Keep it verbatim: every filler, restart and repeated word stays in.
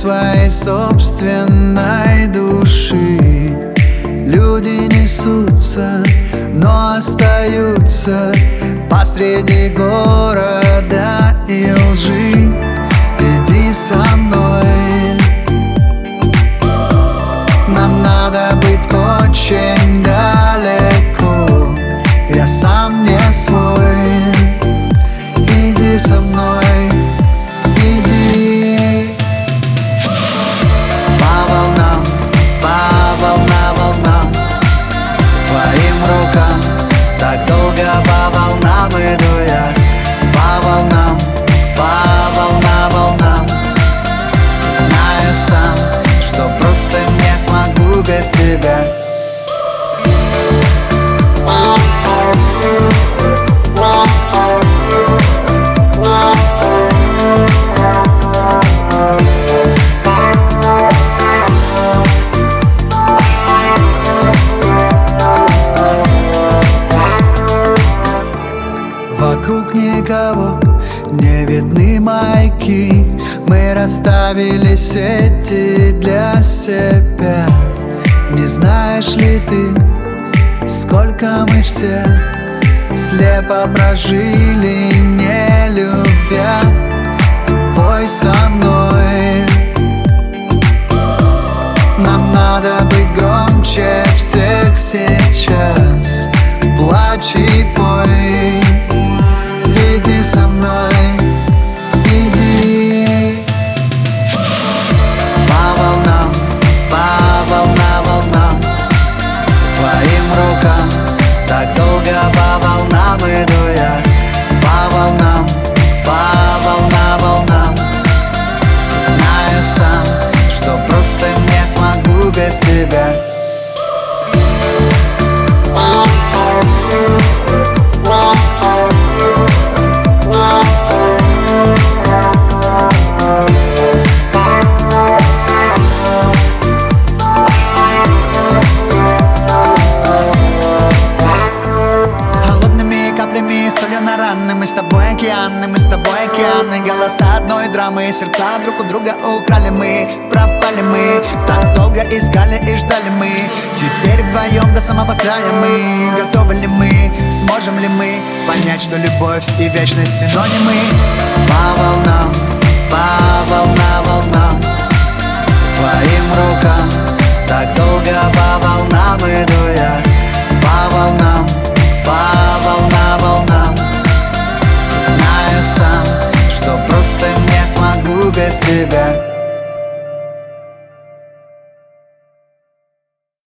своей собственной души. Люди несутся, но остаются посреди города и лжи. Иди со мной, нам надо быть очень далеко. Я сам не свой. Иди со мной, иди. По волнам, по волна волнам, твоим рукам. Так долго по волнам иду я. По волнам, по волна волнам. Знаю сам, что просто не смогу без тебя. Вокруг никого, не видны маяки. Мы расставили сети для себя. Не знаешь ли ты, сколько мы все слепо прожили, не любя? Пой со мной, нам надо быть громче всех сейчас. Плачь и пой. Иди со мной, иди. По волнам, по волна волнам, твоим рукам. Так долго по волнам иду я. По волнам, по волна волнам. Знаю сам, что просто не смогу без тебя. Солью на раны, мы с тобой океаны, мы с тобой океаны. Голоса одной драмы, сердца друг у друга украли мы. Пропали мы, так долго искали и ждали мы. Теперь вдвоем до самого края мы. Готовы ли мы, сможем ли мы понять, что любовь и вечность синонимы? По волнам, по волна волнам, твоим рукам. Так долго по волнам иду я. По волнам, по волна волнам. Знаю сам, что просто не смогу без тебя.